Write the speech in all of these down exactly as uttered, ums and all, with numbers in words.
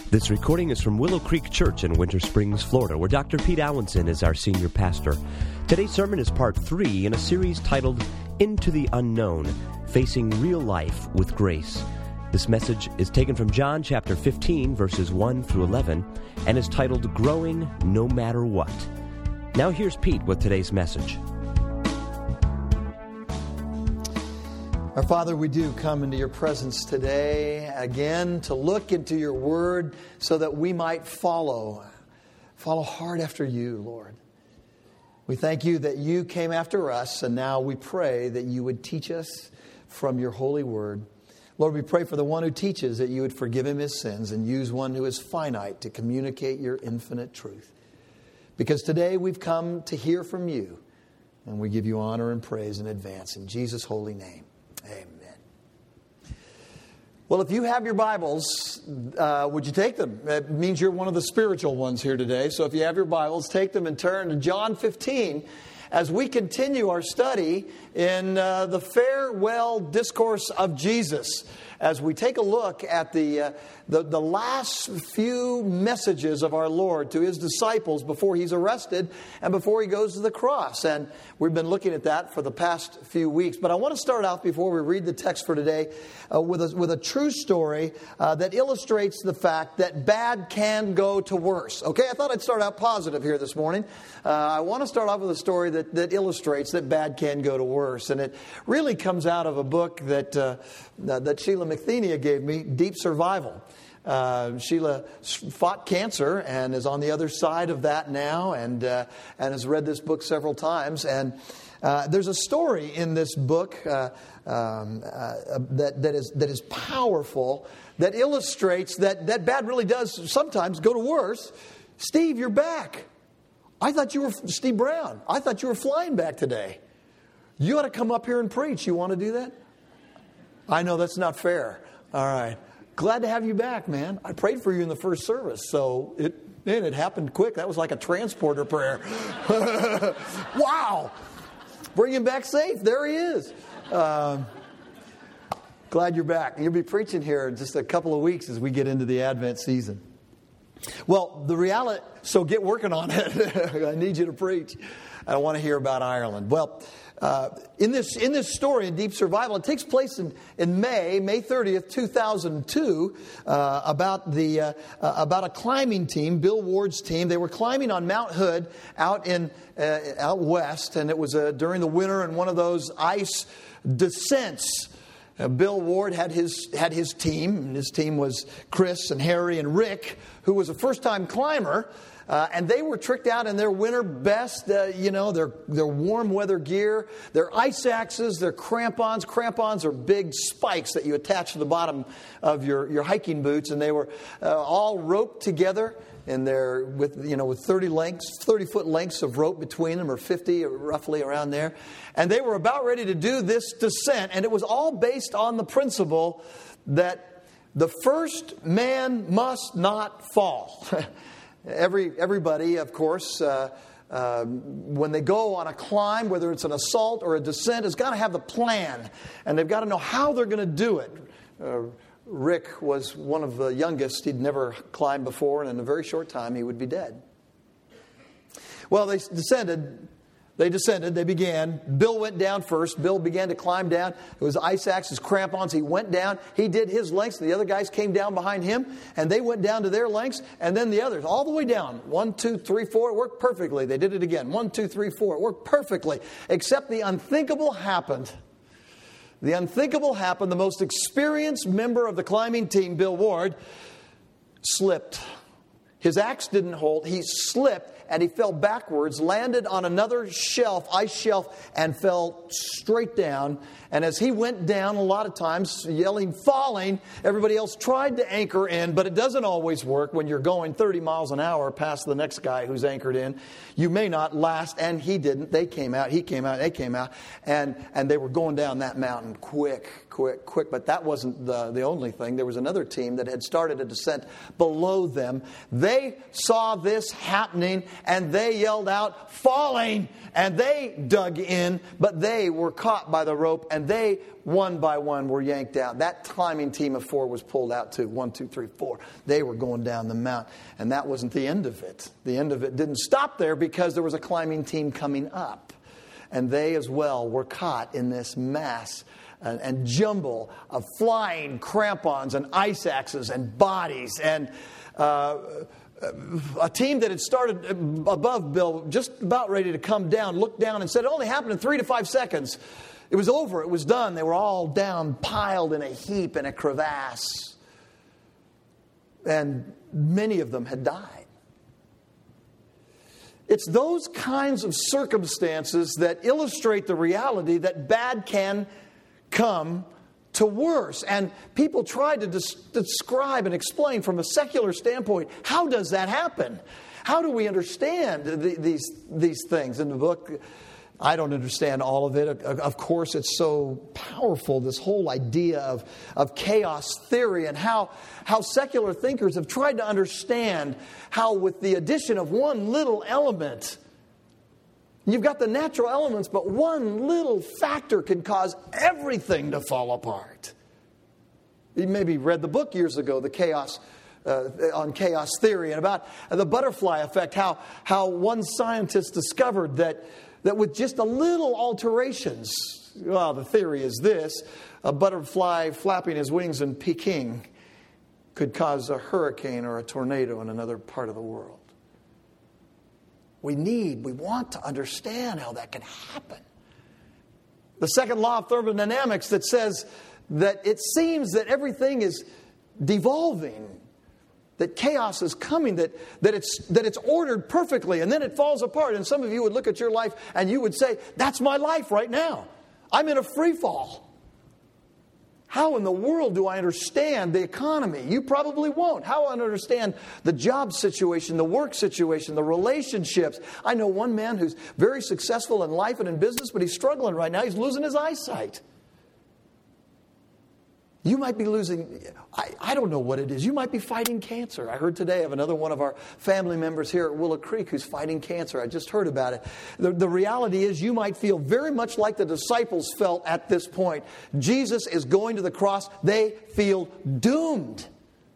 This recording is from Willow Creek Church in Winter Springs, Florida, where Doctor Pete Allenson is our senior pastor. Today's sermon is part three in a series titled Into the Unknown, Facing Real Life with Grace. This message is taken from John chapter fifteen, verses one through eleven, and is titled Growing No Matter What. Now here's Pete with today's message. Our Father, we do come into your presence today again to look into your word so that we might follow, follow hard after you, Lord. We thank you that you came after us, and now we pray that you would teach us from your holy word. Lord, we pray for the one who teaches that you would forgive him his sins and use one who is finite to communicate your infinite truth. Because today we've come to hear from you, and we give you honor and praise in advance. In Jesus' holy name. Amen. Well, if you have your Bibles, uh, would you take them? It means you're one of the spiritual ones here today. So if you have your Bibles, take them and turn to John fifteen as we continue our study in uh, the farewell discourse of Jesus. As we take a look at the, uh, the the last few messages of our Lord to his disciples before he's arrested and before he goes to the cross. And we've been looking at that for the past few weeks. But I want to start out before we read the text for today uh, with, a, with a true story uh, that illustrates the fact that bad can go to worse. Okay, I thought I'd start out positive here this morning. Uh, I want to start off with a story that, that illustrates that bad can go to worse. And it really comes out of a book that, uh, that Sheila McThenia gave me, Deep Survival. Uh, Sheila fought cancer and is on the other side of that now, and uh, and has read this book several times. And uh, there's a story in this book uh, um, uh, that that is that is powerful, that illustrates that that bad really does sometimes go to worse. Steve, you're back. I thought you were Steve Brown. I thought you were flying back today. You ought to come up here and preach. You want to do that? I know that's not fair. All right. Glad to have you back, man. I prayed for you in the first service, so it man, it happened quick. That was like a transporter prayer. Wow. Bring him back safe. There he is. Um, glad you're back. You'll be preaching here in just a couple of weeks as we get into the Advent season. Well, the reality, so get working on it. I need you to preach. I want to hear about Ireland. Well, Uh, in this in this story in Deep Survival, it takes place in, in May, May thirtieth, two thousand two, uh, about the uh, uh, about a climbing team, Bill Ward's team. They were climbing on Mount Hood out in uh, out west, and it was uh, during the winter and one of those ice descents. Uh, Bill Ward had his had his team, and his team was Chris and Harry and Rick, who was a first-time climber. Uh, and they were tricked out in their winter best, uh, you know, their their warm weather gear, their ice axes, their crampons. Crampons are big spikes that you attach to the bottom of your, your hiking boots, and they were uh, all roped together in their with you know with thirty lengths, thirty foot lengths of rope between them, or fifty, roughly around there. And they were about ready to do this descent, and it was all based on the principle that the first man must not fall. Every everybody, of course, uh, uh, when they go on a climb, whether it's an assault or a descent, has got to have the plan, and they've got to know how they're going to do it. Uh, Rick was one of the youngest. He'd never climbed before, and in a very short time, he would be dead. Well, they descended. They descended. They began. Bill went down first. Bill began to climb down. It was ice axes, crampons. He went down. He did his lengths. The other guys came down behind him, and they went down to their lengths. And then the others, all the way down. One, two, three, four. It worked perfectly. They did it again. One, two, three, four. It worked perfectly. Except the unthinkable happened. The unthinkable happened. The most experienced member of the climbing team, Bill Ward, slipped. His axe didn't hold. He slipped. And he fell backwards, landed on another shelf, ice shelf, and fell straight down. And as he went down, a lot of times, yelling, falling, everybody else tried to anchor in, but it doesn't always work when you're going thirty miles an hour past the next guy who's anchored in. You may not last, and he didn't. They came out, he came out, they came out, and, and they were going down that mountain quick, quick, quick. But that wasn't the, the only thing. There was another team that had started a descent below them. They saw this happening, and they yelled out, falling, and they dug in, but they were caught by the rope, and they, one by one, were yanked out. That climbing team of four was pulled out too. One, two, three, four. They were going down the mount, and that wasn't the end of it. The end of it didn't stop there because there was a climbing team coming up, and they as well were caught in this mass and, and jumble of flying crampons and ice axes and bodies and uh, a team that had started above Bill, just about ready to come down, looked down and said it only happened in three to five seconds. It was over. It was done. They were all down, piled in a heap in a crevasse. And many of them had died. It's those kinds of circumstances that illustrate the reality that bad can come to worse. And people try to des- describe and explain from a secular standpoint, how does that happen? How do we understand the, these, these things in the book? I don't understand all of it. Of course, it's so powerful, this whole idea of, of chaos theory and how, how secular thinkers have tried to understand how with the addition of one little element, you've got the natural elements, but one little factor can cause everything to fall apart. You maybe read the book years ago, The Chaos uh, on Chaos Theory, and about the butterfly effect, how, how one scientist discovered that, that with just a little alterations, well, the theory is this, a butterfly flapping his wings in Peking could cause a hurricane or a tornado in another part of the world. We need, we want to understand how that can happen. The second law of thermodynamics that says that it seems that everything is devolving, that chaos is coming, that, that, it's, that it's ordered perfectly, and then it falls apart. And some of you would look at your life and you would say, that's my life right now. I'm in a free fall. How in the world do I understand the economy? You probably won't. How do I understand the job situation, the work situation, the relationships? I know one man who's very successful in life and in business, but he's struggling right now. He's losing his eyesight. You might be losing, I, I don't know what it is. You might be fighting cancer. I heard today of another one of our family members here at Willow Creek who's fighting cancer. I just heard about it. The, the reality is you might feel very much like the disciples felt at this point. Jesus is going to the cross. They feel doomed.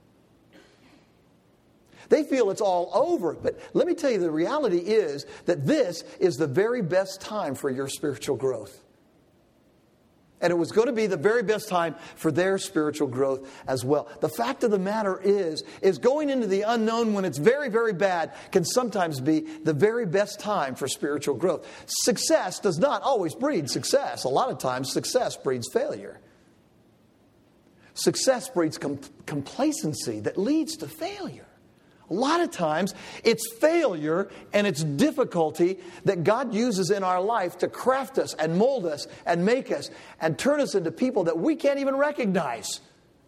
They feel it's all over. But let me tell you, the reality is that this is the very best time for your spiritual growth. And it was going to be the very best time for their spiritual growth as well. The fact of the matter is, is going into the unknown when it's very, very bad can sometimes be the very best time for spiritual growth. Success does not always breed success. A lot of times success breeds failure. Success breeds com- complacency that leads to failure. A lot of times, it's failure and it's difficulty that God uses in our life to craft us and mold us and make us and turn us into people that we can't even recognize.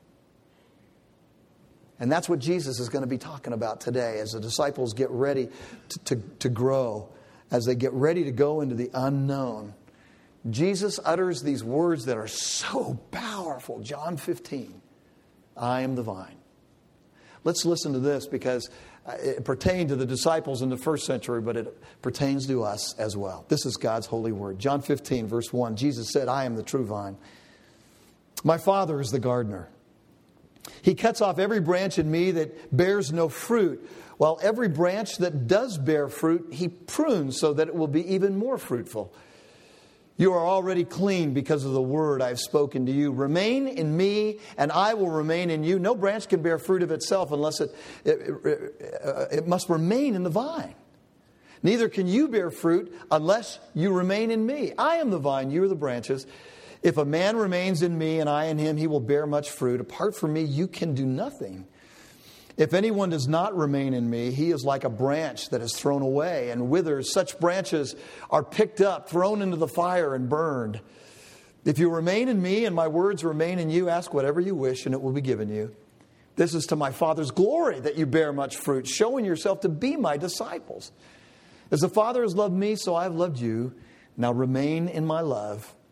And that's what Jesus is going to be talking about today as the disciples get ready to, to, to grow, as they get ready to go into the unknown. Jesus utters these words that are so powerful. John fifteen, I am the vine. Let's listen to this because it pertained to the disciples in the first century, but it pertains to us as well. This is God's holy word. John fifteen, verse one, Jesus said, I am the true vine. My Father is the gardener. He cuts off every branch in me that bears no fruit, while every branch that does bear fruit, He prunes so that it will be even more fruitful. You are already clean because of the word I have spoken to you. Remain in me, and I will remain in you. No branch can bear fruit of itself unless it, it, it, uh, it must remain in the vine. Neither can you bear fruit unless you remain in me. I am the vine, you are the branches. If a man remains in me and I in him, he will bear much fruit. Apart from me, you can do nothing. If anyone does not remain in me, he is like a branch that is thrown away and withers. Such branches are picked up, thrown into the fire, and burned. If you remain in me and my words remain in you, ask whatever you wish and it will be given you. This is to my Father's glory that you bear much fruit, showing yourself to be my disciples. As the Father has loved me, so I have loved you. Now remain in my love.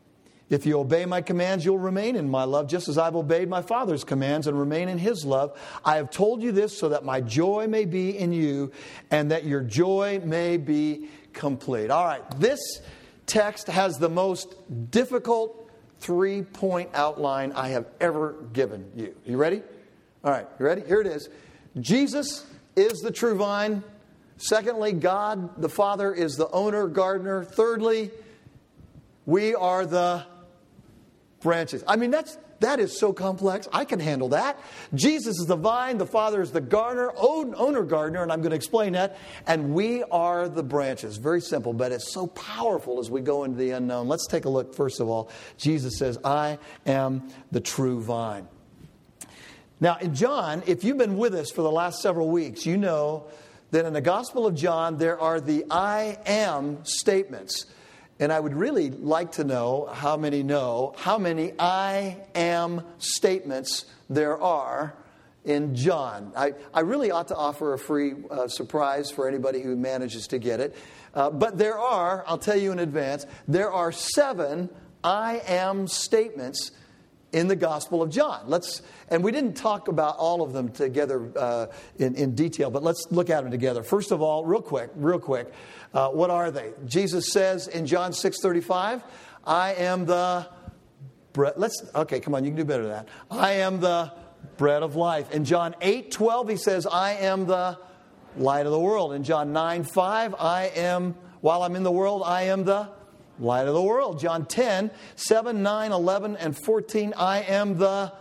If you obey my commands, you'll remain in my love, just as I've obeyed my Father's commands and remain in his love. I have told you this so that my joy may be in you and that your joy may be complete. All right, this text has the most difficult three-point outline I have ever given you. You ready? All right, you ready? Here it is. Jesus is the true vine. Secondly, God the Father is the owner, gardener. Thirdly, we are the branches. I mean, that's that is so complex. I can handle that. Jesus is the vine. The Father is the gardener, owner, gardener, and I'm going to explain that. And we are the branches. Very simple, but it's so powerful as we go into the unknown. Let's take a look. First of all, Jesus says, I am the true vine. Now, in John, if you've been with us for the last several weeks, you know that in the Gospel of John, there are the I am statements. And I would really like to know how many know how many I am statements there are in John. I, I really ought to offer a free uh, surprise for anybody who manages to get it. Uh, but there are, I'll tell you in advance, there are seven I am statements in the Gospel of John. Let's, and we didn't talk about all of them together uh, in, in detail, but let's look at them together. First of all, real quick, real quick, uh, what are they? Jesus says in John six thirty-five, I am the bread. Let's, okay, come on, you can do better than that. I am the bread of life. In John eight twelve, he says, I am the light of the world. In John nine five, I am, while I'm in the world, I am the light of the world. John ten, seven, nine, eleven, and fourteen, I am the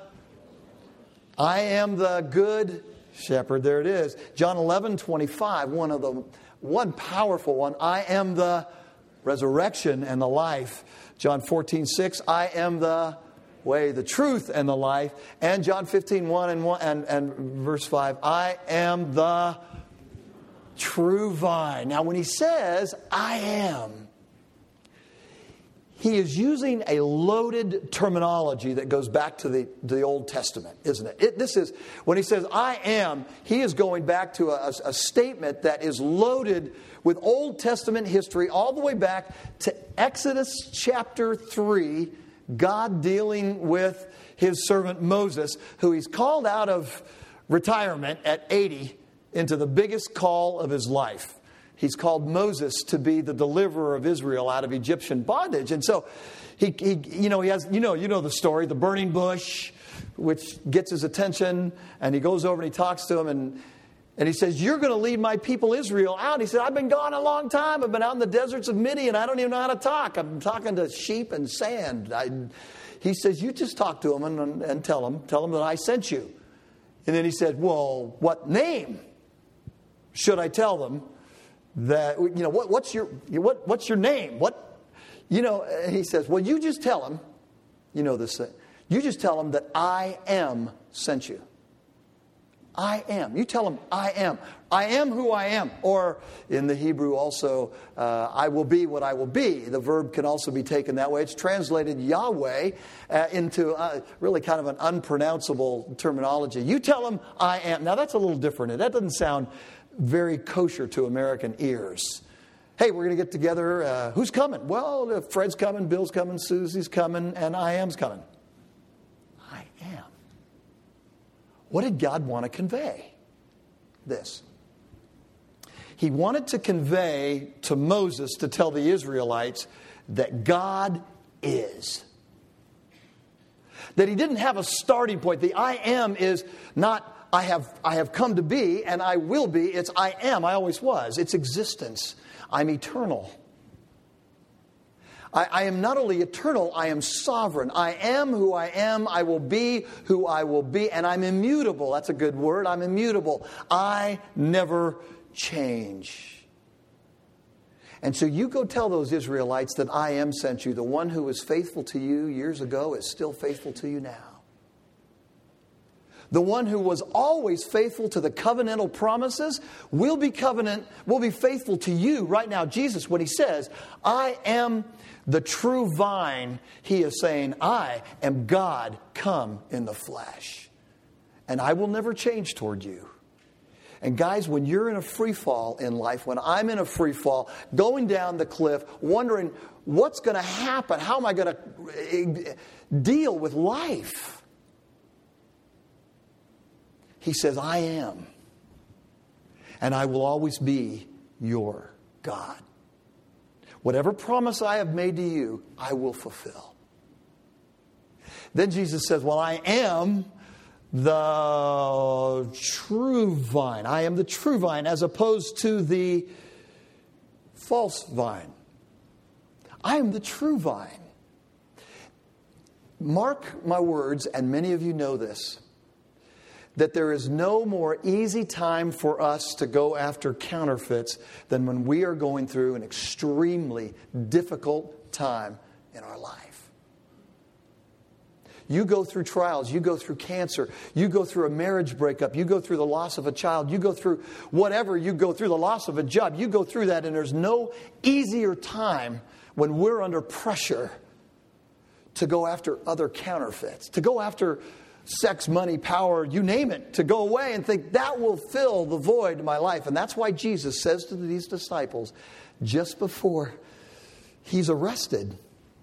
I am the good shepherd. There it is. John eleven, twenty-five, one of the one powerful one. I am the resurrection and the life. John fourteen, six, I am the way, the truth, and the life. And John fifteen, one and one and, and verse five, I am the true vine. Now when he says I am, he is using a loaded terminology that goes back to the, to the Old Testament, isn't it? it? This is, when he says, I am, he is going back to a, a statement that is loaded with Old Testament history all the way back to Exodus chapter three, God dealing with his servant Moses, who he's called out of retirement at eighty into the biggest call of his life. He's called Moses to be the deliverer of Israel out of Egyptian bondage. And so he, he you know, he has, you know, you know the story, the burning bush, which gets his attention, and he goes over and he talks to him, and, and he says, you're going to lead my people Israel out. He said, I've been gone a long time. I've been out in the deserts of Midian. I don't even know how to talk. I'm talking to sheep and sand. I, he says, you just talk to them and, and tell them, tell them that I sent you. And then he said, well, what name should I tell them? That, you know, what, what's your what, what's your name? What, you know, he says, well, you just tell him, you know this thing, you just tell him that I am sent you. I am. You tell him I am. I am who I am. Or in the Hebrew also, uh, I will be what I will be. The verb can also be taken that way. It's translated Yahweh uh, into uh, really kind of an unpronounceable terminology. You tell him I am. Now that's a little different. That doesn't sound very kosher to American ears. Hey, we're going to get together. Uh, who's coming? Well, Fred's coming, Bill's coming, Susie's coming, and I am's coming. I am. What did God want to convey? This. He wanted to convey to Moses to tell the Israelites that God is. That he didn't have a starting point. The I am is not I have I have come to be and I will be. It's I am. I always was. It's existence. I'm eternal. I, I am not only eternal, I am sovereign. I am who I am. I will be who I will be. And I'm immutable. That's a good word. I'm immutable. I never change. And so you go tell those Israelites that I am sent you. The one who was faithful to you years ago is still faithful to you now. The one who was always faithful to the covenantal promises will be covenant, will be faithful to you right now. Jesus, when he says, I am the true vine, he is saying, I am God come in the flesh. And I will never change toward you. And guys, when you're in a free fall in life, when I'm in a free fall, going down the cliff, wondering what's going to happen, how am I going to deal with life? He says, I am, and I will always be your God. Whatever promise I have made to you, I will fulfill. Then Jesus says, well, I am the true vine. I am the true vine as opposed to the false vine. I am the true vine. Mark my words, and many of you know this, that there is no more easy time for us to go after counterfeits than when we are going through an extremely difficult time in our life. You go through trials, you go through cancer, you go through a marriage breakup, you go through the loss of a child, you go through whatever, you go through the loss of a job, you go through that, and there's no easier time when we're under pressure to go after other counterfeits, to go after sex, money, power, you name it, to go away and think that will fill the void in my life. And that's why Jesus says to these disciples just before he's arrested,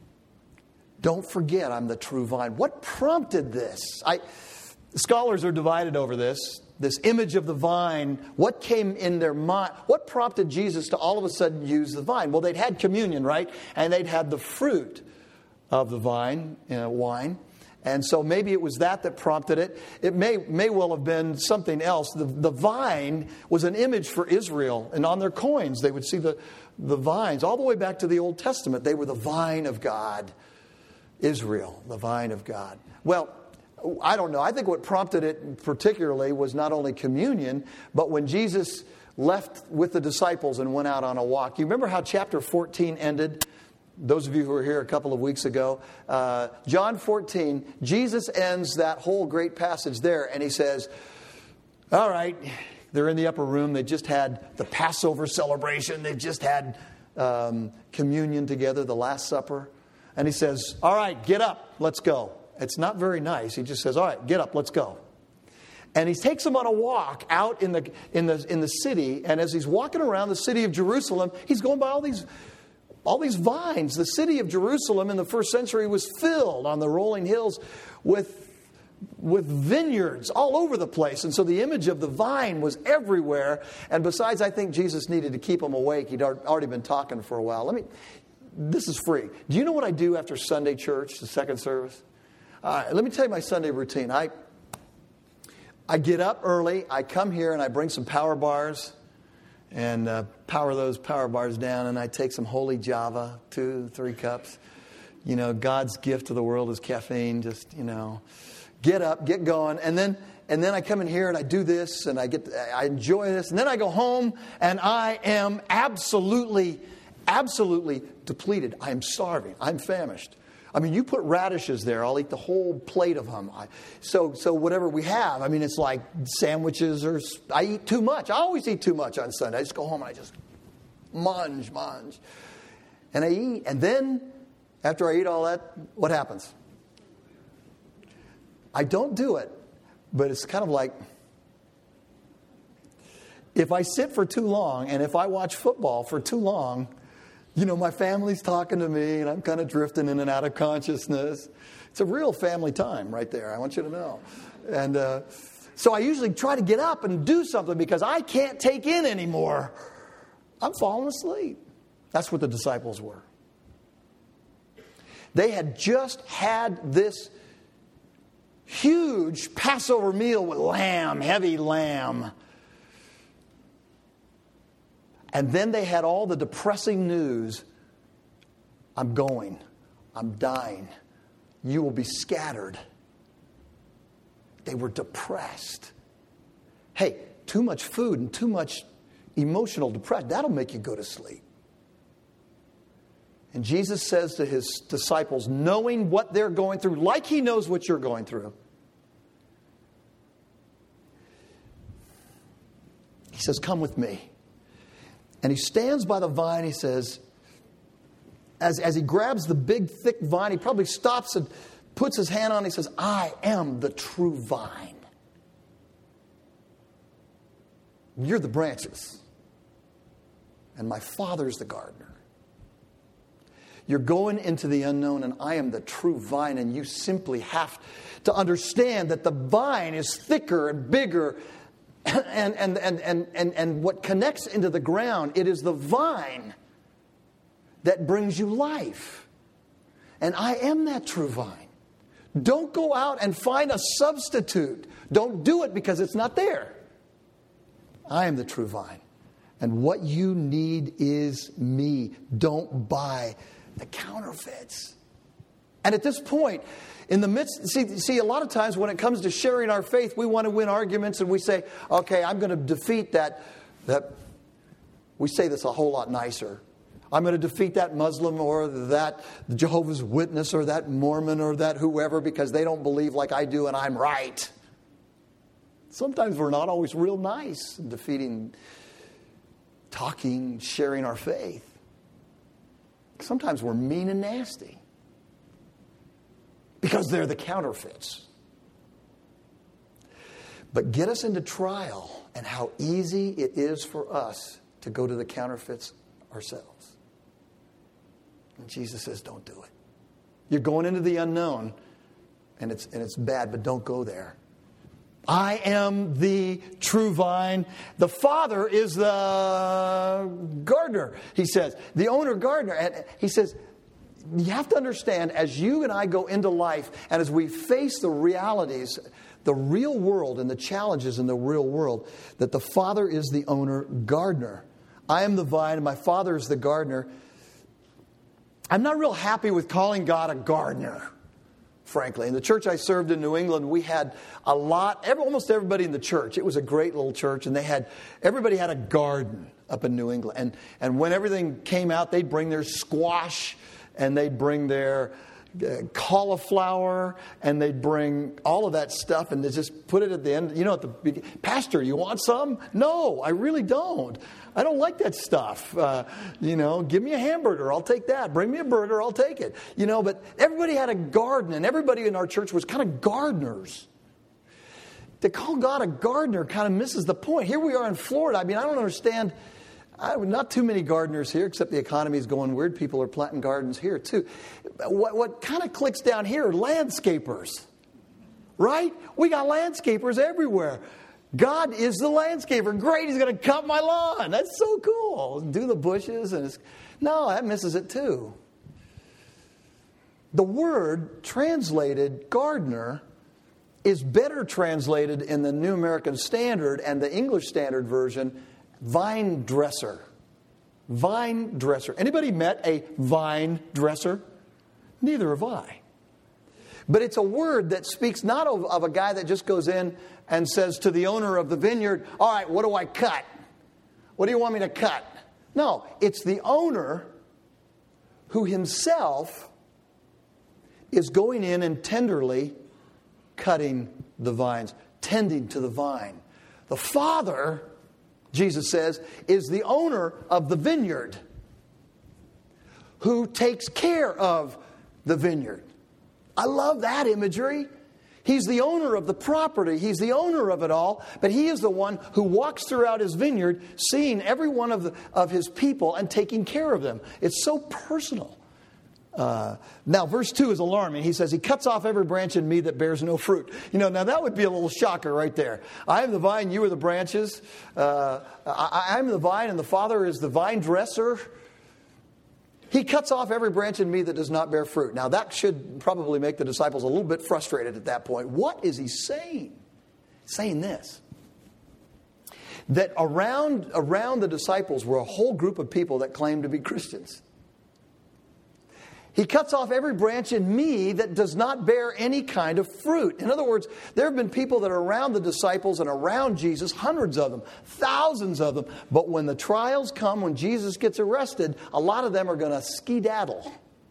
don't forget I'm the true vine. What prompted this? I, scholars are divided over this. This image of the vine, what came in their mind? What prompted Jesus to all of a sudden use the vine? Well, they'd had communion, right? And they'd had the fruit of the vine, you know, wine. And so maybe it was that that prompted it. It may may well have been something else. The, the vine was an image for Israel. And on their coins, they would see the, the vines. All the way back to the Old Testament, they were the vine of God. Israel, the vine of God. Well, I don't know. I think what prompted it particularly was not only communion, but when Jesus left with the disciples and went out on a walk. You remember how chapter fourteen ended? Those of you who were here a couple of weeks ago, uh, John fourteen, Jesus ends that whole great passage there, and he says, all right, they're in the upper room. They just had the Passover celebration. They just had um, communion together, the Last Supper. And he says, all right, get up, let's go. It's not very nice. He just says, all right, get up, let's go. And he takes them on a walk out in the in the in the city. And as he's walking around the city of Jerusalem, he's going by all these all these vines. The city of Jerusalem in the first century was filled on the rolling hills with with vineyards all over the place. And so the image of the vine was everywhere. And besides, I think Jesus needed to keep them awake. He'd already been talking for a while. Let me. This is free. Do you know what I do after Sunday church, the second service? Uh, let me tell you my Sunday routine. I I get up early. I come here and I bring some power bars and uh, power those power bars down. And I take some holy Java, two, three cups. You know, God's gift to the world is caffeine. Just, you know, get up, get going. And then and then I come in here and I do this and I get I enjoy this. And then I go home and I am absolutely Absolutely depleted. I am starving. I'm famished. I mean, you put radishes there, I'll eat the whole plate of them. I, so, so whatever we have, I mean, it's like sandwiches or I eat too much. I always eat too much on Sunday. I just go home and I just munge, munge, and I eat. And then after I eat all that, what happens? I don't do it, but it's kind of like if I sit for too long and if I watch football for too long. You know, my family's talking to me, and I'm kind of drifting in and out of consciousness. It's a real family time right there, I want you to know. And uh, so I usually try to get up and do something because I can't take in anymore. I'm falling asleep. That's what the disciples were. They had just had this huge Passover meal with lamb, heavy lamb. And then they had all the depressing news. I'm going. I'm dying. You will be scattered. They were depressed. Hey, too much food and too much emotional depression, that'll make you go to sleep. And Jesus says to his disciples, knowing what they're going through, like he knows what you're going through, he says, come with me. And he stands by the vine, he says, as, as he grabs the big, thick vine, he probably stops and puts his hand on it, he says, I am the true vine. You're the branches. And my Father's the gardener. You're going into the unknown, and I am the true vine, and you simply have to understand that the vine is thicker and bigger, and, and, and, and, and, and what connects into the ground, it is the vine that brings you life. And I am that true vine. Don't go out and find a substitute. Don't do it because it's not there. I am the true vine. And what you need is me. Don't buy the counterfeits. And at this point, in the midst, see, see, a lot of times when it comes to sharing our faith, we want to win arguments and we say, okay, I'm going to defeat that, that, we say this a whole lot nicer. I'm going to defeat that Muslim or that Jehovah's Witness or that Mormon or that whoever because they don't believe like I do and I'm right. Sometimes we're not always real nice in defeating, talking, sharing our faith. Sometimes we're mean and nasty because they're the counterfeits. But get us into trial and how easy it is for us to go to the counterfeits ourselves. And Jesus says, don't do it. You're going into the unknown, and it's and it's bad, but don't go there. I am the true vine. The Father is the gardener, he says. The owner gardener. And he says, you have to understand, as you and I go into life, and as we face the realities, the real world and the challenges in the real world, that the Father is the owner gardener. I am the vine, and my Father is the gardener. I'm not real happy with calling God a gardener, frankly. In the church I served in New England, we had a lot, every, almost everybody in the church. It was a great little church, and they had, everybody had a garden up in New England. And, and when everything came out, they'd bring their squash, and they'd bring their uh, cauliflower, and they'd bring all of that stuff, and they just put it at the end. You know, at the beginning, Pastor, you want some? No, I really don't. I don't like that stuff. Uh, you know, give me a hamburger, I'll take that. Bring me a burger, I'll take it. You know, but everybody had a garden, and everybody in our church was kind of gardeners. To call God a gardener kind of misses the point. Here we are in Florida. I mean, I don't understand. I, not too many gardeners here, except the economy is going weird. People are planting gardens here, too. What, what kind of clicks down here are landscapers, right? We got landscapers everywhere. God is the landscaper. Great, he's going to cut my lawn. That's so cool. Do the bushes. and it's, No, that misses it too. The word translated gardener is better translated in the New American Standard and the English Standard Version, vine dresser. Vine dresser. Anybody met a vine dresser? Neither have I. But it's a word that speaks not of, of a guy that just goes in and says to the owner of the vineyard, all right, what do I cut? What do you want me to cut? No, it's the owner who himself is going in and tenderly cutting the vines, tending to the vine. The Father, Jesus says, is the owner of the vineyard who takes care of the vineyard. I love that imagery. He's the owner of the property. He's the owner of it all. But he is the one who walks throughout his vineyard, seeing every one of, the, of his people and taking care of them. It's so personal. Uh, now, verse two is alarming. He says, he cuts off every branch in me that bears no fruit. You know, now that would be a little shocker right there. I am the vine, you are the branches. Uh, I, I'm the vine, and the Father is the vine dresser. He cuts off every branch in me that does not bear fruit. Now, that should probably make the disciples a little bit frustrated at that point. What is he saying? He's saying this. That around, around the disciples were a whole group of people that claimed to be Christians. He cuts off every branch in me that does not bear any kind of fruit. In other words, there have been people that are around the disciples and around Jesus, hundreds of them, thousands of them. But when the trials come, when Jesus gets arrested, a lot of them are going to skedaddle.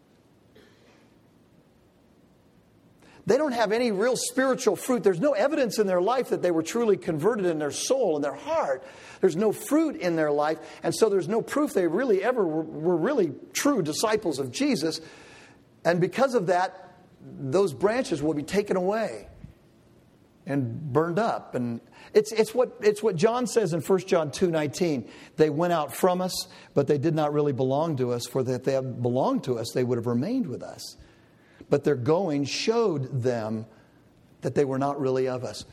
They don't have any real spiritual fruit. There's no evidence in their life that they were truly converted in their soul and their heart. There's no fruit in their life. And so there's no proof they really ever were, were really true disciples of Jesus. And because of that, those branches will be taken away. and burned up. And it's it's what it's what John says in First John two nineteen. They went out from us, but they did not really belong to us. For that they had belonged to us, they would have remained with us. But their going showed them that they were not really of us.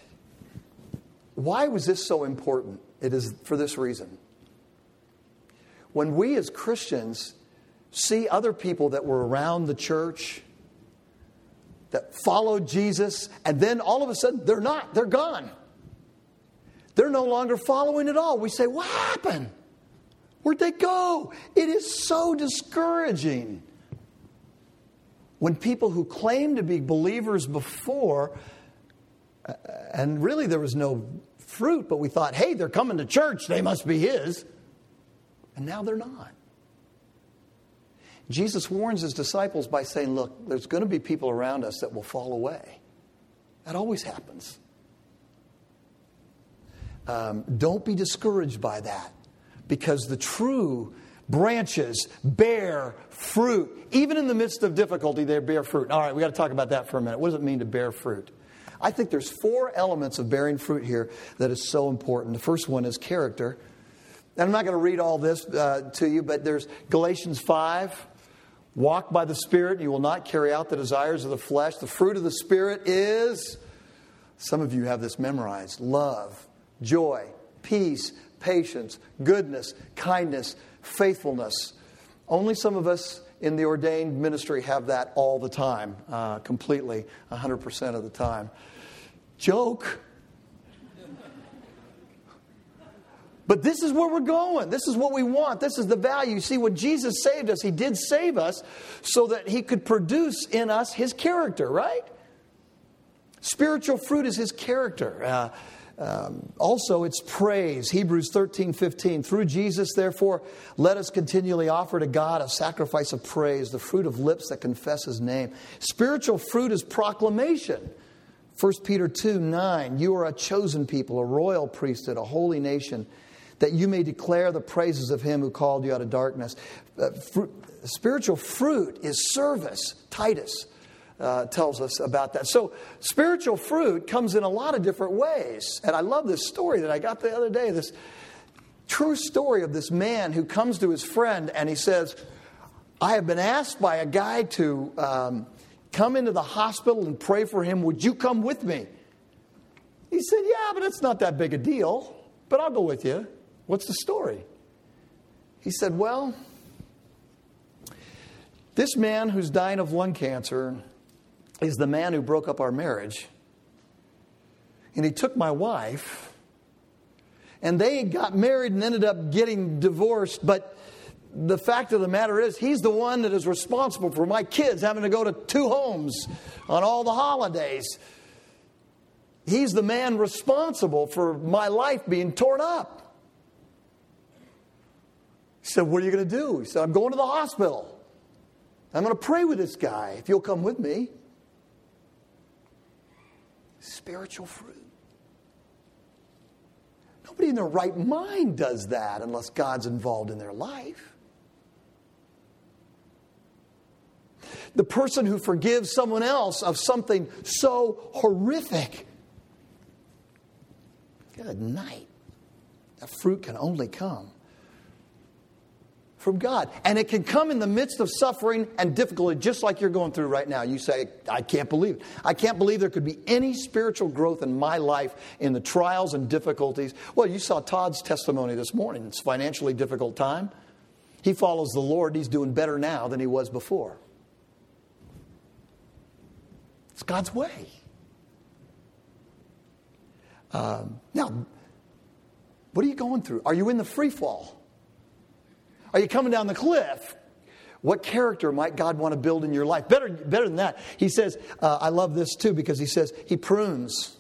Why was this so important? It is for this reason. When we as Christians see other people that were around the church, that followed Jesus, and then all of a sudden they're not, they're gone. They're no longer following at all. We say, what happened? Where'd they go? It is so discouraging. When people who claim to be believers before, and really there was no fruit, but we thought, hey, they're coming to church, they must be His. And now they're not. Jesus warns His disciples by saying, look, there's going to be people around us that will fall away. That always happens. Um, don't be discouraged by that, because the true branches bear fruit. Even in the midst of difficulty, they bear fruit. All right, we got to talk about that for a minute. What does it mean to bear fruit? I think there's four elements of bearing fruit here that is so important. The first one is character. And I'm not going to read all this uh, to you, but there's Galatians five. Walk by the Spirit, and you will not carry out the desires of the flesh. The fruit of the Spirit is, some of you have this memorized, love, joy, peace, patience, goodness, kindness, faithfulness. Only some of us in the ordained ministry have that all the time, uh, completely, one hundred percent of the time. Joke. But this is where we're going. This is what we want. This is the value. See, when Jesus saved us, He did save us so that He could produce in us His character, right? Spiritual fruit is His character. Uh, um, also, it's praise. Hebrews thirteen fifteen. Through Jesus, therefore, let us continually offer to God a sacrifice of praise, the fruit of lips that confess His name. Spiritual fruit is proclamation. First Peter two nine. You are a chosen people, a royal priesthood, a holy nation, that you may declare the praises of Him who called you out of darkness. Uh, fruit, spiritual fruit is service. Titus uh, tells us about that. So spiritual fruit comes in a lot of different ways. And I love this story that I got the other day, this true story of this man who comes to his friend and he says, I have been asked by a guy to um, come into the hospital and pray for him. Would you come with me? He said, yeah, but it's not that big a deal, but I'll go with you. What's the story? He said, well, this man who's dying of lung cancer is the man who broke up our marriage. And he took my wife. And they got married and ended up getting divorced. But the fact of the matter is, he's the one that is responsible for my kids having to go to two homes on all the holidays. He's the man responsible for my life being torn up. He said, what are you going to do? He said, I'm going to the hospital. I'm going to pray with this guy if you'll come with me. Spiritual fruit. Nobody in their right mind does that unless God's involved in their life. The person who forgives someone else of something so horrific. Good night. That fruit can only come from God. And it can come in the midst of suffering and difficulty, just like you're going through right now. You say, I can't believe it. I can't believe there could be any spiritual growth in my life in the trials and difficulties. Well, you saw Todd's testimony this morning. It's a financially difficult time. He follows the Lord. He's doing better now than he was before. It's God's way. Um, now, what are you going through? Are you in the free fall? Are you coming down the cliff? What character might God want to build in your life? Better, better than that, he says, uh, I love this too, because he says he prunes.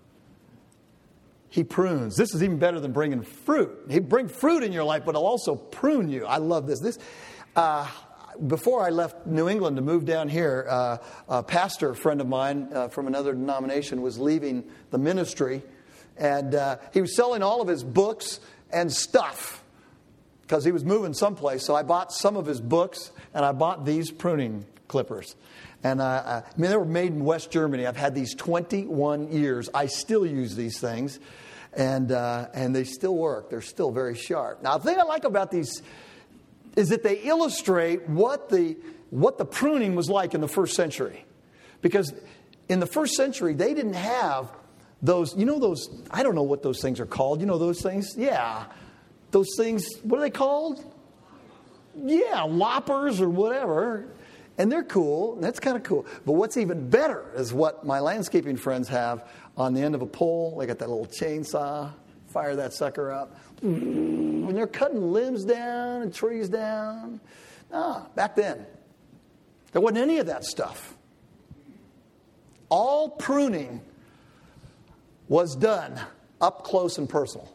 He prunes. This is even better than bringing fruit. He'll bring fruit in your life, but he'll also prune you. I love this. This, uh, before I left New England to move down here, uh, a pastor friend of mine uh, from another denomination was leaving the ministry, and uh, he was selling all of his books and stuff. because he was moving someplace. So I bought some of his books, and I bought these pruning clippers. And uh, I mean, they were made in West Germany. I've had these twenty-one years. I still use these things, and uh, and they still work. They're still very sharp. Now, the thing I like about these is that they illustrate what the what the pruning was like in the first century. Because in the first century, they didn't have those, you know those, I don't know what those things are called. You know those things? Yeah. Those things, what are they called? Yeah, loppers or whatever. And they're cool. That's kind of cool. But what's even better is what my landscaping friends have on the end of a pole. They got that little chainsaw. Fire that sucker up. When they're cutting limbs down and trees down. Ah, back then, there wasn't any of that stuff. All pruning was done up close and personal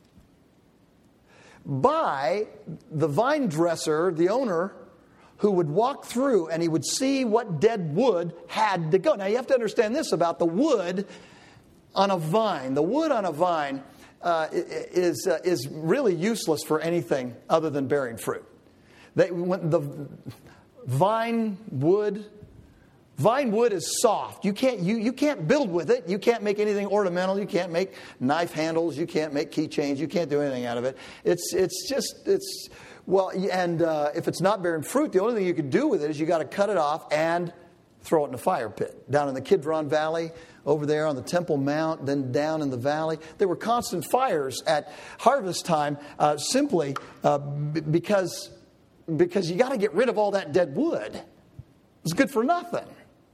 by the vine dresser, the owner, who would walk through and he would see what dead wood had to go. Now, you have to understand this about the wood on a vine. The wood on a vine uh, is uh, is really useless for anything other than bearing fruit. They, when the vine wood, vine wood is soft. You can't you you can't build with it. You can't make anything ornamental. You can't make knife handles. You can't make keychains. You can't do anything out of it. It's it's just it's. Well, and uh, if it's not bearing fruit, the only thing you can do with it is you got to cut it off and throw it in a fire pit. Down in the Kidron Valley, over there on the Temple Mount, then down in the valley. There were constant fires at harvest time uh, simply uh, b- because, because you got to get rid of all that dead wood. It's good for nothing.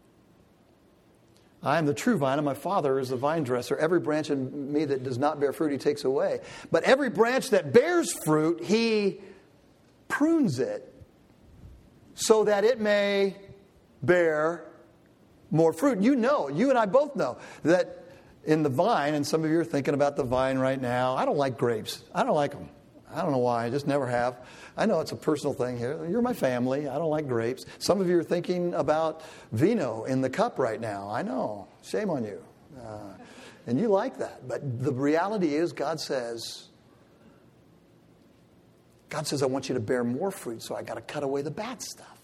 I am the true vine, and my Father is the vine dresser. Every branch in me that does not bear fruit, he takes away. But every branch that bears fruit, he prunes it so that it may bear more fruit. You know, you and I both know that in the vine, and some of you are thinking about the vine right now, I don't like grapes. I don't like them. I don't know why. I just never have. I know it's a personal thing here. You're my family. I don't like grapes. Some of you are thinking about vino in the cup right now. I know. Shame on you. Uh, and you like that. But the reality is God says, God says, I want you to bear more fruit, so I got to cut away the bad stuff.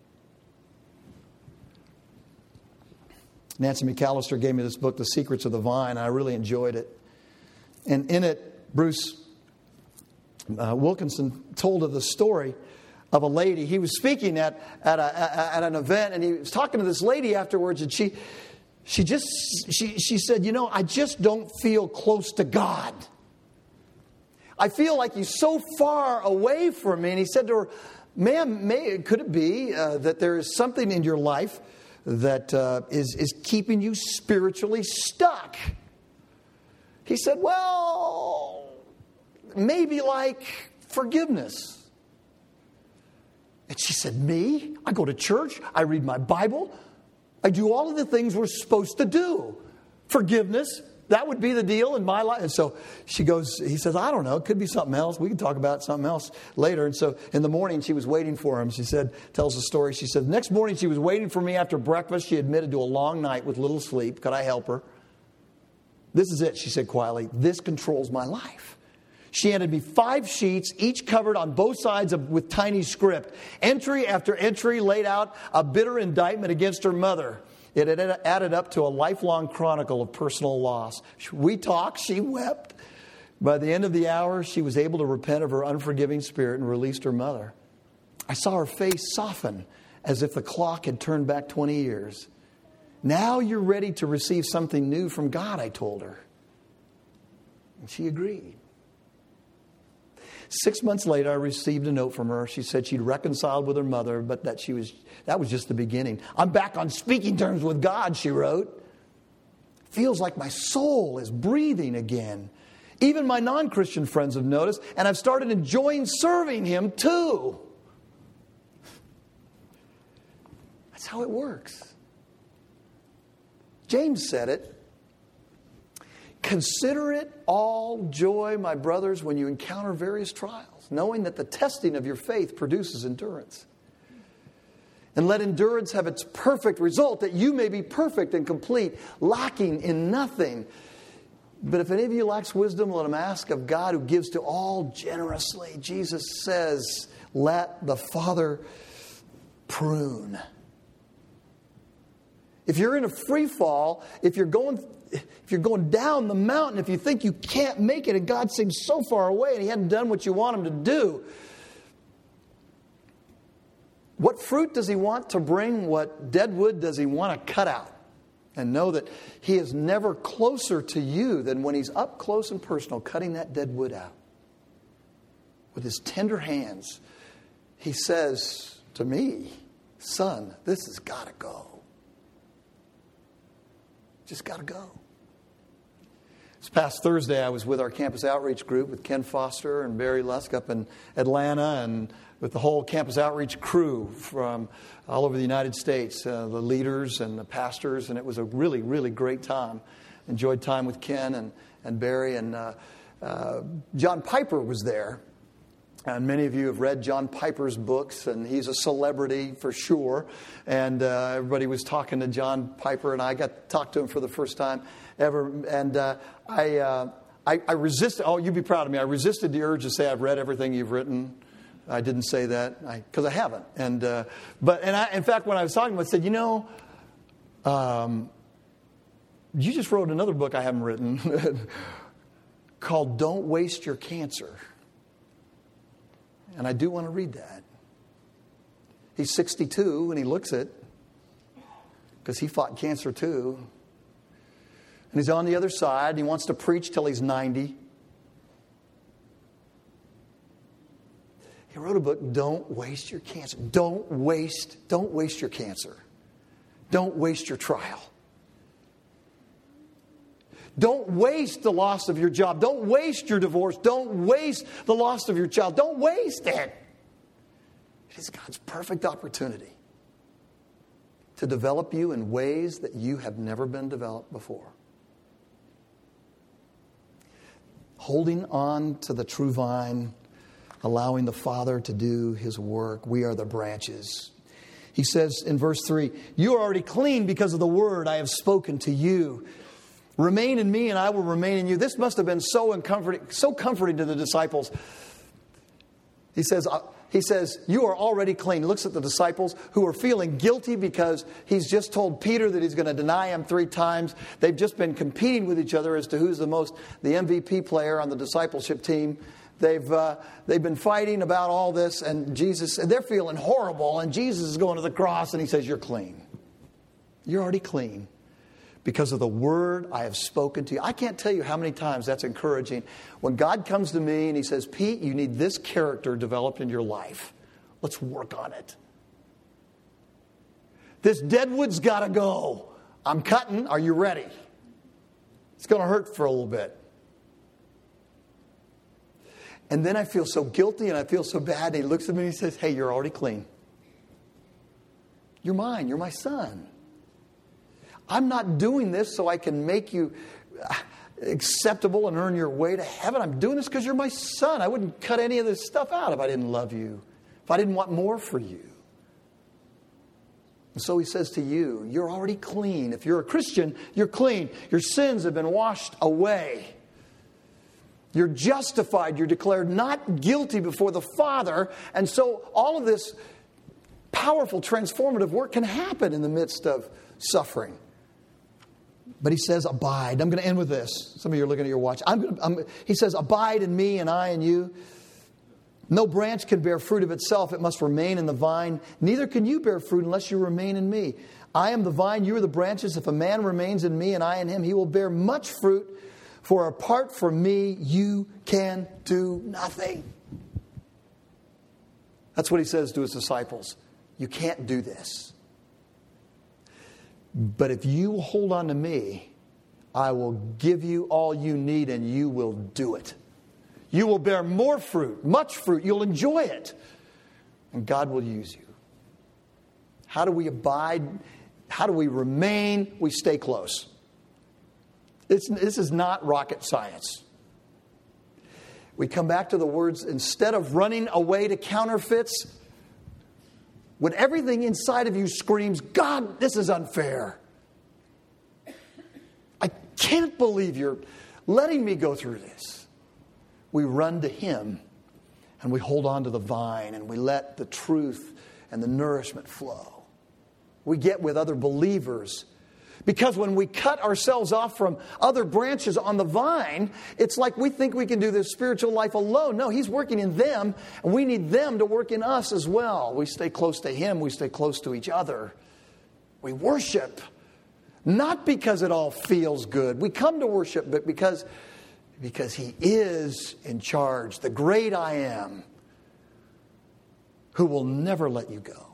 Nancy McAllister gave me this book, The Secrets of the Vine, and I really enjoyed it. And in it, Bruce uh, Wilkinson told of the story of a lady. He was speaking at at, a, at an event, and he was talking to this lady afterwards, and she she just she she said, you know, I just don't feel close to God. I feel like he's so far away from me. And he said to her, ma'am, may, could it be uh, that there is something in your life that uh, is, is keeping you spiritually stuck? He said, well, maybe like forgiveness. And she said, me? I go to church. I read my Bible. I do all of the things we're supposed to do. Forgiveness. That would be the deal in my life. And so she goes, he says, I don't know. It could be something else. We can talk about something else later. And so in the morning, she was waiting for him. She said, tells the story. She said, the next morning, she was waiting for me after breakfast. She admitted to a long night with little sleep. Could I help her? This is it, she said quietly. This controls my life. She handed me five sheets, each covered on both sides of, with tiny script. Entry after entry laid out a bitter indictment against her mother. It had added up to a lifelong chronicle of personal loss. We talked, she wept. By the end of the hour, she was able to repent of her unforgiving spirit and released her mother. I saw her face soften as if the clock had turned back twenty years. Now you're ready to receive something new from God, I told her. And she agreed. Six months later, I received a note from her. She said she'd reconciled with her mother, but that she was that was just the beginning. I'm back on speaking terms with God, she wrote. Feels like my soul is breathing again. Even my non-Christian friends have noticed, and I've started enjoying serving Him too. That's how it works. James said it. Consider it all joy, my brothers, when you encounter various trials, knowing that the testing of your faith produces endurance. And let endurance have its perfect result, that you may be perfect and complete, lacking in nothing. But if any of you lacks wisdom, let him ask of God who gives to all generously. Jesus says, let the Father prune. If you're in a free fall, if you're going if you're going down the mountain, if you think you can't make it and God seems so far away and he hadn't done what you want him to do, what fruit does he want to bring? What dead wood does he want to cut out? And know that he is never closer to you than when he's up close and personal, cutting that dead wood out. With his tender hands, he says to me, son, this has got to go. Just got to go. This past Thursday, I was with our campus outreach group with Ken Foster and Barry Lusk up in Atlanta, and with the whole campus outreach crew from all over the United States, uh, the leaders and the pastors, and it was a really, really great time. Enjoyed time with Ken and, and Barry, and uh, uh, John Piper was there. And many of you have read John Piper's books, and he's a celebrity for sure. And uh, everybody was talking to John Piper, and I got to talk to him for the first time ever. And uh, I, uh, I, I resisted, oh, you'd be proud of me. I resisted the urge to say I've read everything you've written. I didn't say that because I, I haven't. And uh, but and I, in fact, when I was talking to him, I said, you know, um, you just wrote another book I haven't written called "Don't Waste Your Cancer." And I do want to read that. He's sixty-two and he looks it because he fought cancer too. And he's on the other side. And he wants to preach till he's ninety. He wrote a book, Don't Waste Your Cancer. Don't waste, don't waste your cancer. Don't waste your trial. Don't waste the loss of your job. Don't waste your divorce. Don't waste the loss of your child. Don't waste it. It is God's perfect opportunity to develop you in ways that you have never been developed before. Holding on to the true vine, allowing the Father to do his work. We are the branches. He says in verse three, you are already clean because of the word I have spoken to you. Remain in me and I will remain in you. This must have been so comforting, so comforting to the disciples. He says, uh, he says, you are already clean. He looks at the disciples who are feeling guilty because he's just told Peter that he's going to deny him three times. They've just been competing with each other as to who's the most, the M V P player on the discipleship team. They've uh, they've been fighting about all this, and Jesus, and they're feeling horrible, and Jesus is going to the cross, and he says, you're clean. You're already clean because of the word I have spoken to you. I can't tell you how many times that's encouraging. When God comes to me and he says, Pete, you need this character developed in your life. Let's work on it. This deadwood's got to go. I'm cutting. Are you ready? It's going to hurt for a little bit. And then I feel so guilty and I feel so bad. And he looks at me and he says, hey, you're already clean. You're mine. You're my son. I'm not doing this so I can make you acceptable and earn your way to heaven. I'm doing this because you're my son. I wouldn't cut any of this stuff out if I didn't love you, if I didn't want more for you. And so he says to you, you're already clean. If you're a Christian, you're clean. Your sins have been washed away. You're justified. You're declared not guilty before the Father. And so all of this powerful, transformative work can happen in the midst of suffering. But he says, abide. I'm going to end with this. Some of you are looking at your watch. I'm going to, I'm, he says, abide in me and I in you. No branch can bear fruit of itself. It must remain in the vine. Neither can you bear fruit unless you remain in me. I am the vine, you are the branches. If a man remains in me and I in him, he will bear much fruit. For apart from me, you can do nothing. That's what he says to his disciples. You can't do this. But if you will hold on to me, I will give you all you need and you will do it. You will bear more fruit, much fruit. You'll enjoy it. And God will use you. How do we abide? How do we remain? We stay close. It's, this is not rocket science. We come back to the words, instead of running away to counterfeits, when everything inside of you screams, God, this is unfair. I can't believe you're letting me go through this. We run to Him and we hold on to the vine and we let the truth and the nourishment flow. We get with other believers. Because when we cut ourselves off from other branches on the vine, it's like we think we can do this spiritual life alone. No, He's working in them, and we need them to work in us as well. We stay close to Him. We stay close to each other. We worship, not because it all feels good. We come to worship, but because, because He is in charge, the great I Am, who will never let you go.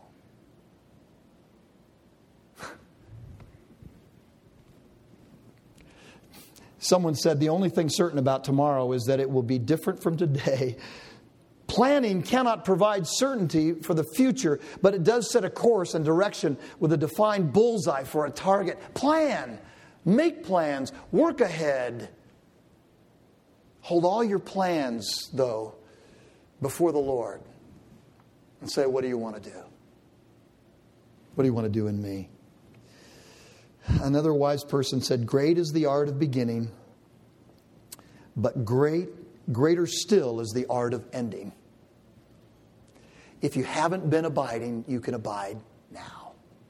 Someone said the only thing certain about tomorrow is that it will be different from today. Planning cannot provide certainty for the future, but it does set a course and direction with a defined bullseye for a target. Plan. Make plans. Work ahead. Hold all your plans, though, before the Lord and say, what do you want to do? What do you want to do in me? Another wise person said, great is the art of beginning, but great, greater still is the art of ending. If you haven't been abiding, you can abide now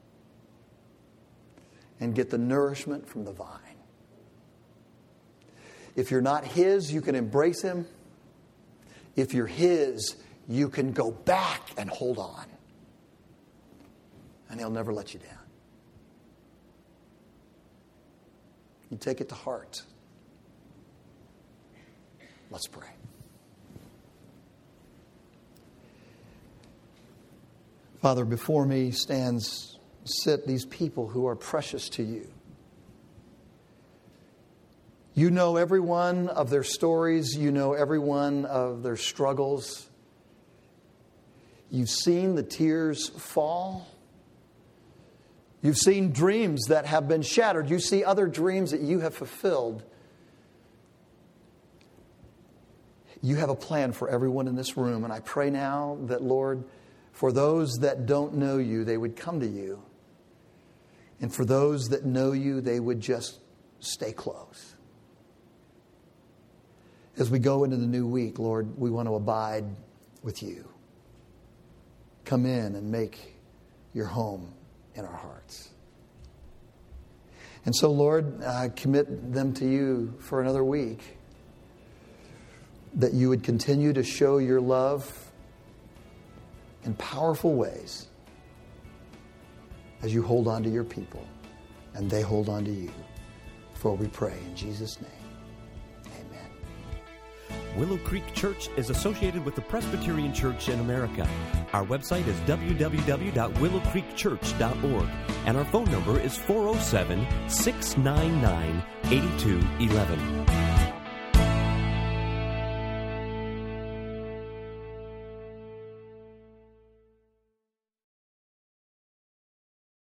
and get the nourishment from the vine. If you're not His, you can embrace Him. If you're His, you can go back and hold on. And He'll never let you down. You take it to heart. Let's pray. Father, before me stands, sit these people who are precious to You. You know every one of their stories. You know every one of their struggles. You've seen the tears fall. You've seen dreams that have been shattered. You see other dreams that You have fulfilled. You have a plan for everyone in this room. And I pray now that, Lord, for those that don't know You, they would come to You. And for those that know You, they would just stay close. As we go into the new week, Lord, we want to abide with You. Come in and make Your home in our hearts. And so, Lord, I commit them to You for another week, that You would continue to show Your love in powerful ways as You hold on to Your people and they hold on to You. For we pray in Jesus' name. Willow Creek Church is associated with the Presbyterian Church in America. Our website is w w w dot willow creek church dot org, and our phone number is four oh seven, six nine nine, eight two one one.